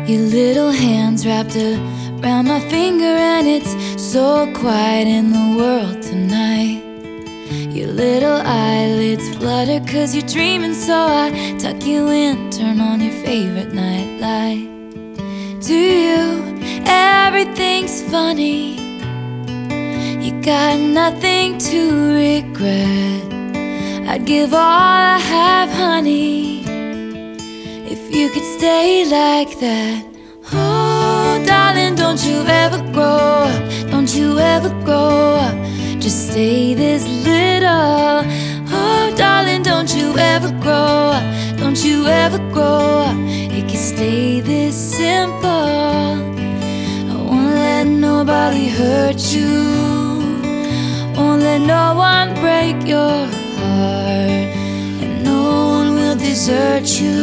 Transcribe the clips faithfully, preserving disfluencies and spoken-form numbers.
Your little hands wrapped around my finger, and it's so quiet in the world tonight. Your little eyelids flutter 'cause you're dreaming, so I tuck you in, turn on your favorite night light. To you, everything's funny. You got nothing to regret. I'd give all I have, honey, if you could stay like that. Oh, darling, don't you ever grow up. Don't you ever grow up. Just stay this little. Oh, darling, don't you ever grow up. Don't you ever grow up. It can stay this simple. I won't let nobody hurt you. Won't let no one break your heart, and no one will desert you.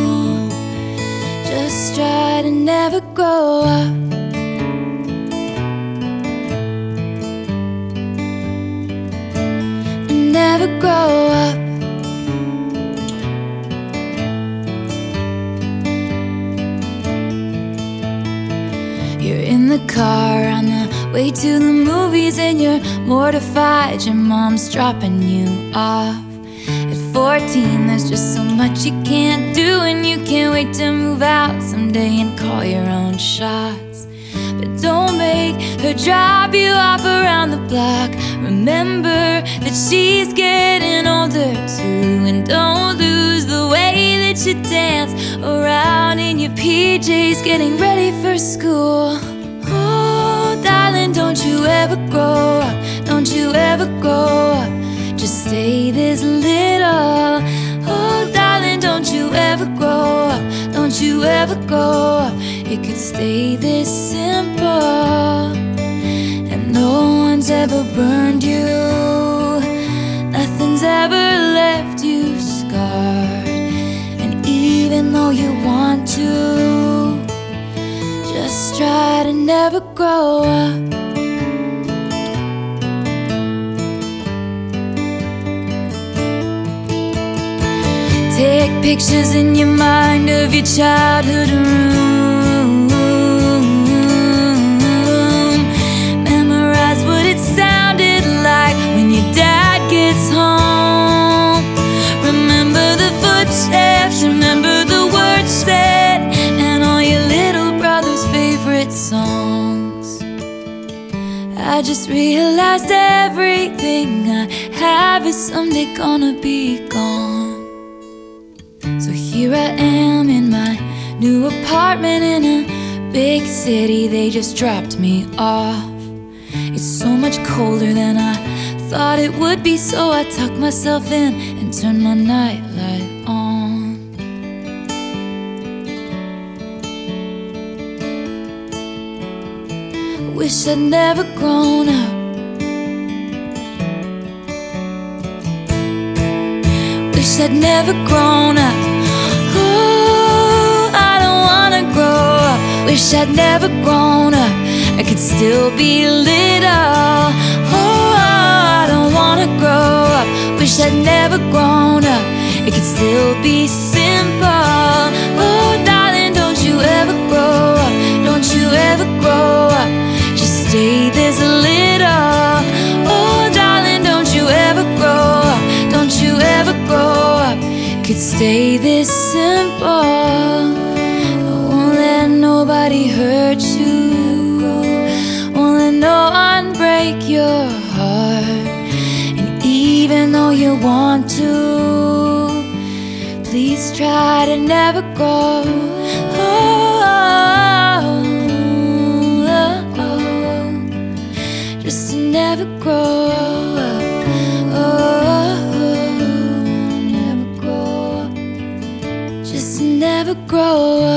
Just try to never grow up. Never grow up. You're in the car on the way to the movies, and you're mortified your mom's dropping you off. At fourteen, there's just so much you can't do, and you can't wait to move out someday and call your own shots. But don't make her drop you off around the block. Remember that she's getting older too, and don't lose the way that you dance around in your P Js getting ready for school. Oh, darling, don't you ever grow up. Don't you ever grow up. Just stay this little. Oh, darling, don't you ever grow up. Don't you ever grow up. It could stay this simple. And no one's ever burned you. Nothing's ever left you scarred. And even though you want to, just try to never grow up. Take pictures in your mind of your childhood room. Memorize what it sounded like when your dad gets home. Remember the footsteps, remember the words said, and all your little brother's favorite songs. I just realized everything I have is someday gonna be gone. So here I am in my new apartment in a big city. They just dropped me off. It's so much colder than I thought it would be, so I tuck myself in and turn my nightlight on. Wish I'd never grown up. Wish I'd never grown up. Oh, I don't wanna grow up. Wish I'd never grown up. I could still be little. Oh, I don't wanna grow up. Wish I'd never grown up. It could still be simple. Oh, darling, don't you ever grow up. Don't you ever grow up. Just stay this little. Oh, darling, don't you ever grow up. Don't you ever grow up. Could stay this simple. I won't let nobody hurt you. Won't let no one break your heart. And even though you want to, please try to never grow. Oh, oh, oh, just to never grow up. Oh, never grow up. Just never grow up.